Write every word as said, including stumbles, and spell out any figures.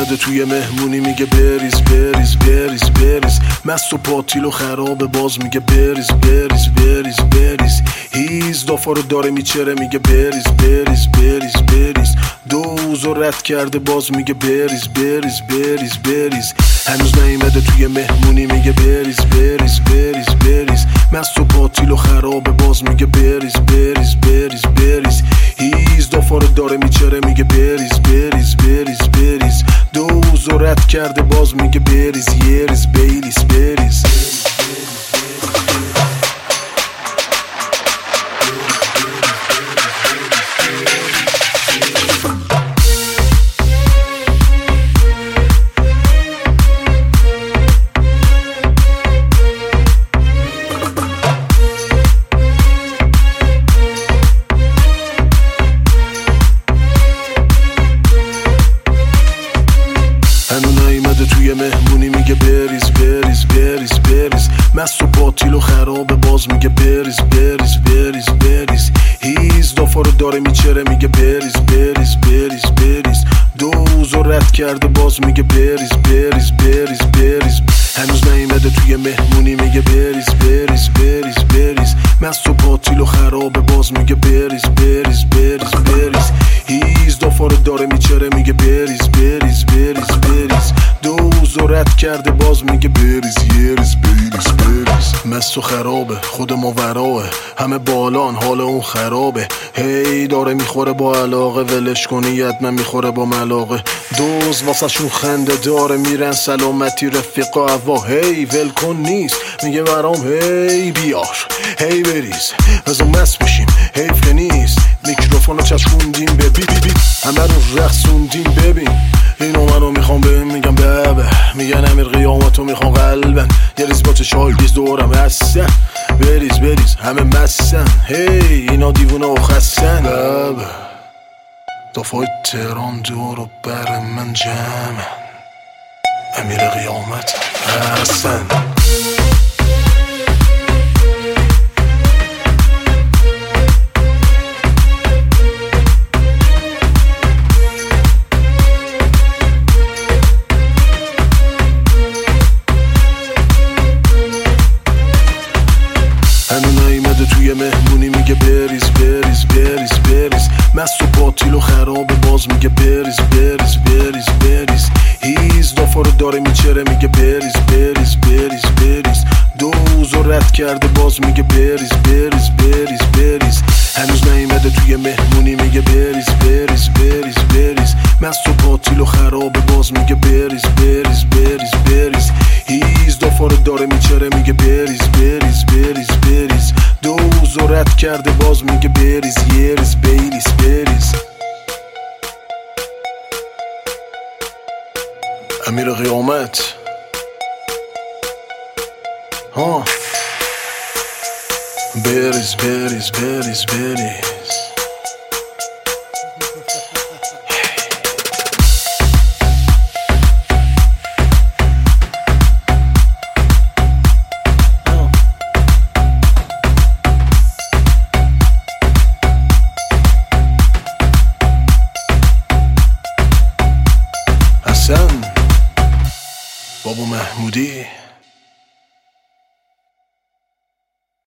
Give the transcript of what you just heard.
نیمده توی مهمونی میگه بریز بریز بریز بریز، مست و پاتیل و خرابه باز میگه بریز بریز بریز بریز، هیز دافا رو داره میچره میگه بریز بریز بریز بریز، دوز و رد کرده باز میگه بریز بریز بریز بریز، هنوز نیمده توی مهمونی میگه بریز بریز بریز بریز، مست و پاتیل و خرابه باز میگه بریز بریز بریز بریز، هیز دافا رو داره میچره میگه بریز بریز بریز بریز، دوز و رد کرده باز میگه بریز یریز بیلیس بریز. توی مهمونی میگه بریز بریز بریز بریز، مست و باطیل و خرابه باز میگه بریز بریز بریز بریز، هیز دافا رو داره میچره میگه بریز بریز بریز بریز، دوز و رد کرده باز میگه بریز بریز بریز بریز، هنوز نیمده توی مهمونی میگه بریز بریز بریز بریز، مست و باطیل و خرابه باز میگه بریز بریز بریز بریز، هیز دافا رو داره میچره میگه بریز بریز بریز بریز، دوز و رد کرده باز میگه بریز یریز بیلیس بریز. مست و خرابه خود ما وراه، همه بالان حال اون خرابه، هی داره میخوره با علاقه، ولش کنی حتما میخوره با ملاقه، دوز واسه شون خنده داره، میرن سلامتی رفیقا هوا، هی ول کن نیست میگه برام هی بیار هی بریز، بزا مست بشیم حیف که نیست، میکروفونو چشکوندیم به بی بی بی، همه رو رقصوندیم ببین، اینو منو میخوام بهم میگم بابه، میگن امیر قیامتو میخوام قلبن، یه ریز با چشای بیز دورم هستن، بریز بریز همه مستن، هی اینا دیوونه و خستن، بابه دافای تهران دور و بر من جمعن، امیر قیامت هستن. توی مهمونی میگه بریز بریز بریز بریز، مست و باطیل و خرابه باز میگه بریز بریز بریز بریز، هیز دافا رو داره میچره میگه بریز بریز بریز بریز، دوز و رد کرده باز میگه بریز بریز بریز بریز، هنوز نیمده توی مهمونی میگه بریز بریز بریز بریز، مست و باطیل و خرابه باز میگه بریز بریز بریز بریز، هیز دافا رو داره میچره میگه بریز بریز بریز بریز، دوز و رد کرده باز میگه بریز یریز بیلیس بریز. امیر قیامت ها بریز بریز بریز بریز. بابا محمودی